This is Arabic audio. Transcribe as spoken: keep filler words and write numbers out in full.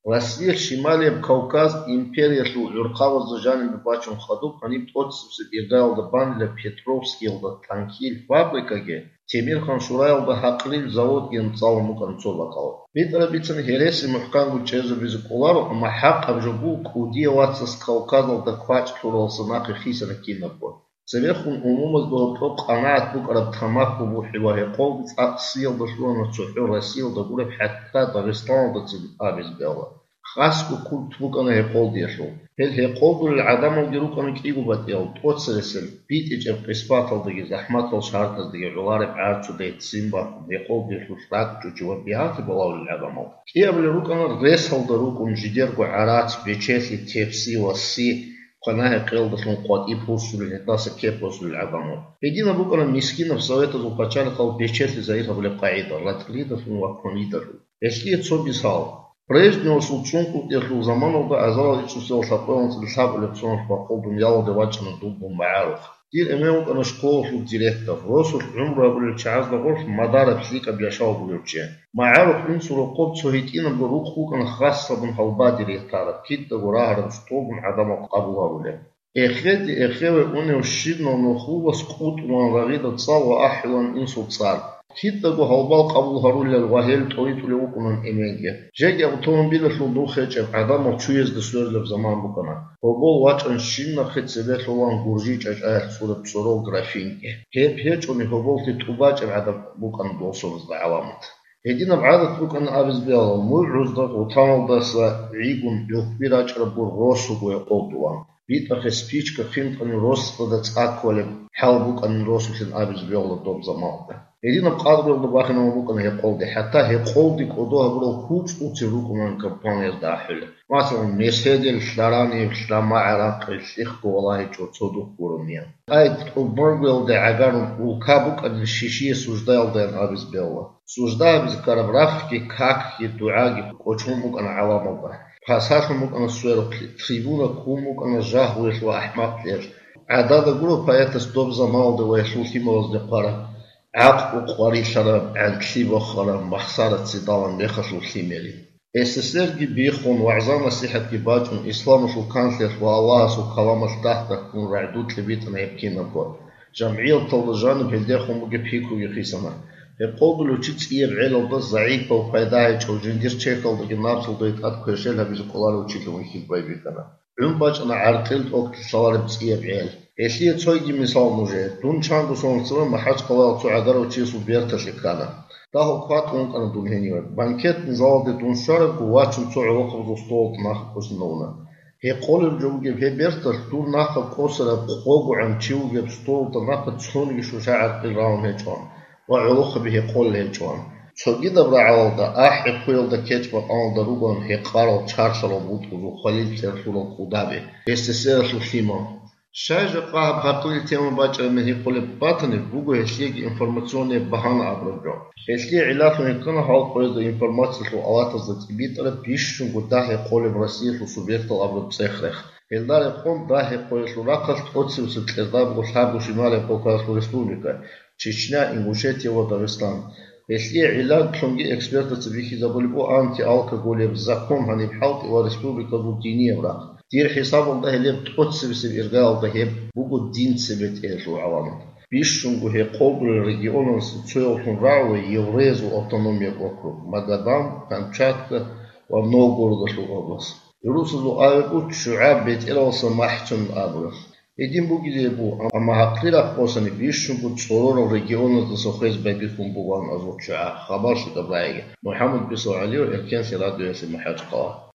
Россия Шималия Кавказ империя шу Юркава зажани бачун хаду они тотсус иргайл да банля Петровский да танкиль фабрикаге Темирхан Шурайл да хақлил завод ген цалму концовакал. Питера бицен хереси мухкангу чезу бизукулару ама хақ абжубу кудия ватсас Кавказал да квач турался нахи хисана кинапо. Северхун умумаз было топ анаат бук араб тамаху бухивахи қолбиц аксил да шлуана цухю Россия да гуреб хатта Дагестан да циб абиз бела. خاصو كنت بكنا هيقول يشلو هل هيقول العدم وجروك أنا كيجو بديل توصلسل بيت إجاب إثبات الدقيق زحمات الشهر تصدق الجوار بعد شديد سيمبا هيقول يشلو شرط تجوا بيها تبلاو العدم كي قبل روك أنا الرئيس هالدروك ومجدير قعرات بيشيل تيبسي وسي قناة قيل دخلون قاد يبوسوا للناس كيف وصلوا العدم هدينا بكنا مسكين في سويت الوقتان قال بيشيل زيها بالقاعدة لا تريد في وقت يدرو إيش تصوب يسال Прежнего случунку ехал заманов да азал и чувствовал сапелом с лисаб электронов по колбу мяло девача на дубу мааров. Тир эмеут на школу шу директор. Росул умра был час да горш мадара псик объяшал булюче. Мааров инсуру коб цохитина брук хукан хасса бун халба директора. Китта гурахар столбун адама қабула буле. Эхеди эхеве уне ушидно но хуба скут уанлагида цал ахилан инсу цар. Китта го халбал қабул харуля вахел тоитуле укунан эменге. Жеги автомобиля шу духече адама чуез да сөрлеп заман букана. Хобол вачан шинна хетсебе шулан гуржич аж ах суреп псорол графинге. Хеп хеч уни хобол ти тубачен адам букан блосовыз да аламат. Едина бадат букан абиз бела муйрuz да утамал да са игун юхбирач рабур росу гуе олдуан. Битахе спичка хинтани росу да цаколе хал букан росу хин абиз бела доб замал да. Едина قادر يقول باخنا ممكن هيقول دي حتى هيقول دي كودوها برو كوتش وتشروك من كمبانيا داخل مثلا مسجد الشلاراني الشلام عراق الشيخ والله جو تصدق قرنيا اي برغل دي عغار وكابوك الشيشيه سوجدال دين ابيز بيلا سوجدا بز كاربراخكي كاك يدعاغي كوچومك انا علامه ده فاساخ ممكن سوير تريبونا كومك انا جاه ويش واحمق ليش عدد جروب هيت ستوب زمال ده ويش وتيموز دي قرا عقب قاري شرب عن كليب خرا محصارة صدام بيخشوا خيميلي. إسسر جي بيخون وعزام الصحة كباجون إسلام شو كانسلر والله سو كلام تحت كون رعدوت لبيتنا يبكينا بو. جمعية طلجان بهديخون مجي بيكو يخيسنا. يقول له تشيت إيه بعيل بس ضعيف أو فايدايج أو جندير تشيكل دقي نابسل ضيطات كرشيلها بيزقولار وتشيت له ويخيب بايبي كنا. عم باج أنا عرقلت وقت الصوار بس إيه بعيل. Если цойги мисал муже, тун чангу солнцевым махач калал цу агару чису берташ экрана. Тахо кват он кана дунхенива. Банкет низалде тун шараб гувачун цу алоқов до стол наха косновна. He қолыр жаугев he берташ тур наха косара қогу ан чиугев стол та наха цунги шуша арқи раун he чуан. Ва алоқа би he қол he чуан. Цоги добра алда ах he қуел да кечба алда руган he қарал чаршало бутку зу халил терсурал кудаби. Este сера сушимо. Шайжа قاعد بحقول تيمو باجر من يقول باتني بوجو هسليك إنفورماسيوني بهانا أبرجو. هسلي علاقة يكون حال قيد إنفورماسيون لو أواتز لتبيت على بيشون قداه يقول براسيل وسوبيرت الأبرد بسخرخ. هلدار يقوم ده يقول لو راقص أوتسي وستلزاب وشعب وشمال كوكاس وريسبوبليكا تشيشنا إنغوشيتيا وداغستان. هسلي علاقة كونجي إكسبرت تبيكي زبولبو أنتي ألكوغولي بزاكم هني بحالت وريسبوبليكا دوتينية برا. دير حساب ده اللي بتقص بس بإرجاع ده هي بوجود دين سبت إيشو عوامل بيشونجو هي قبل الرجيون سويل راوي يوريز وأوتونوميا كوكو مقدام كامتشاتكا ونوغورد شو أبلس يروسلو أيقو شعب بيت إلى سماحتهم أبلس إدين بوجي بو أما هقليلا قوسني بيشونجو تصورو الرجيون ده سخيز بيبيكم بوان أزوج شعب خبر شو تبعيه محمد بيسو عليه إركان سيرادو يسمى حاج قاه